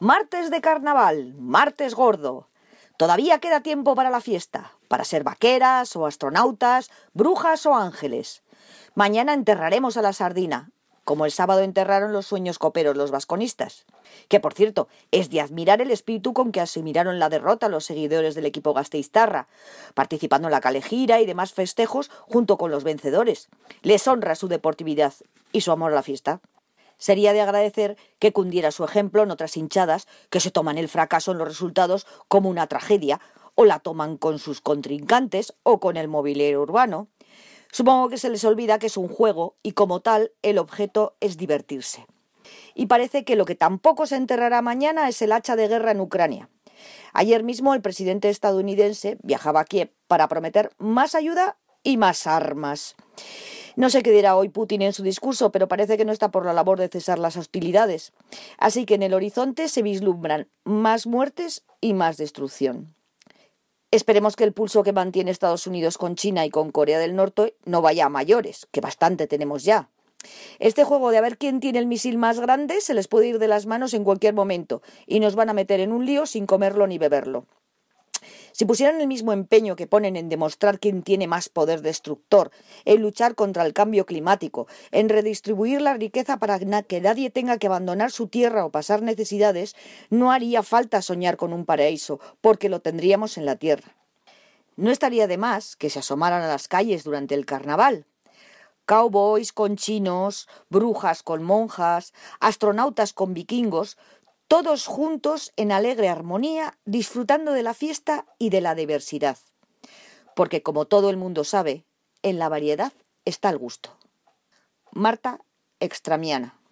Martes de carnaval, martes gordo. Todavía queda tiempo para la fiesta, para ser vaqueras o astronautas, brujas o ángeles. Mañana enterraremos a la sardina, como el sábado enterraron los sueños coperos los vasconistas. Que, por cierto, es de admirar el espíritu con que asimilaron la derrota los seguidores del equipo gasteiztarra, participando en la calejira y demás festejos junto con los vencedores. Les honra su deportividad y su amor a la fiesta. Sería de agradecer que cundiera su ejemplo en otras hinchadas que se toman el fracaso en los resultados como una tragedia o la toman con sus contrincantes o con el mobiliario urbano. Supongo que se les olvida que es un juego y como tal el objeto es divertirse. Y parece que lo que tampoco se enterrará mañana es el hacha de guerra en Ucrania. Ayer mismo el presidente estadounidense viajaba a Kiev para prometer más ayuda y más armas. No sé qué dirá hoy Putin en su discurso, pero parece que no está por la labor de cesar las hostilidades. Así que en el horizonte se vislumbran más muertes y más destrucción. Esperemos que el pulso que mantiene Estados Unidos con China y con Corea del Norte no vaya a mayores, que bastante tenemos ya. Este juego de a ver quién tiene el misil más grande se les puede ir de las manos en cualquier momento y nos van a meter en un lío sin comerlo ni beberlo. Si pusieran el mismo empeño que ponen en demostrar quién tiene más poder destructor, en luchar contra el cambio climático, en redistribuir la riqueza para que nadie tenga que abandonar su tierra o pasar necesidades, no haría falta soñar con un paraíso, porque lo tendríamos en la tierra. No estaría de más que se asomaran a las calles durante el carnaval. Cowboys con chinos, brujas con monjas, astronautas con vikingos, todos juntos en alegre armonía, disfrutando de la fiesta y de la diversidad. Porque como todo el mundo sabe, en la variedad está el gusto. Marta Extramiana.